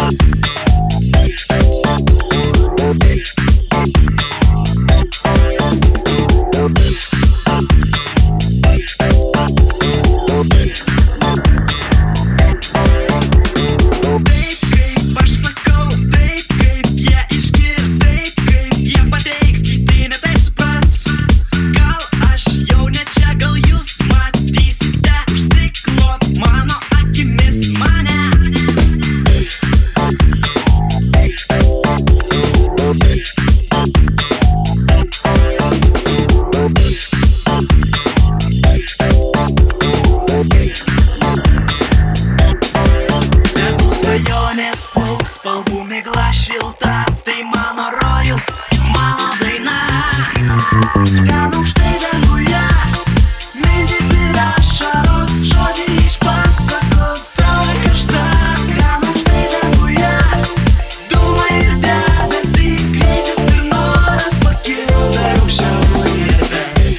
Spalvų migla šilta, tai mano rojus, mano daina. Ten aukštai danguje, mintys ir ašaros, žodžiai išpasakos, saulė karšta. Ten aukštai danguje, dūmai ir debesys, greitis ir noras pakilti dar aukščiau ir ves.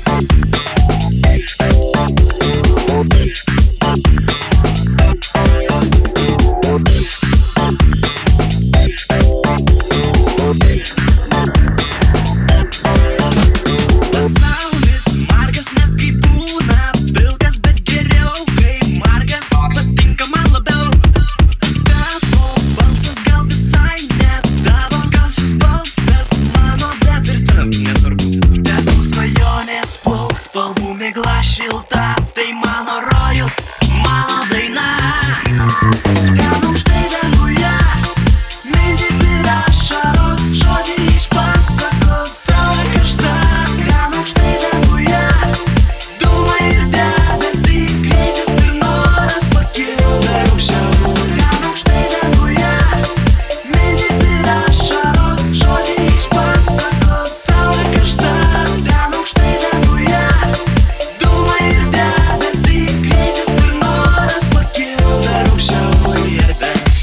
Pasaulis margas net kai būna pilkas, bet geriau kai margas, patinka man labiau. Tavo balsas gal visai ne tavo, gal šis balsas mano, bet ir tau nesvarbu. Tavo svajonės plauks, spalvų migla šilta, tai mano rojus, mano daina. Ten aukštai danguje, mintys ir ašaros, žodžiai išpasakos, saulė karšta. Ten aukštai danguje, dūmai ir debesys, greitis ir noras pakilti dar aukščiau. Ten aukštai danguje, mintys ir ašaros, žodžiai išpasakos, saulė karšta. Ten aukštai danguje, dūmai ir debesys, greitis ir noras pakilti dar aukščiau ir ves.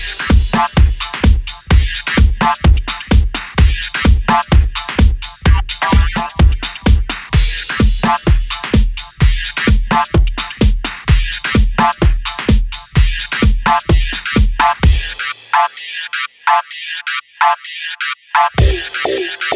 Up.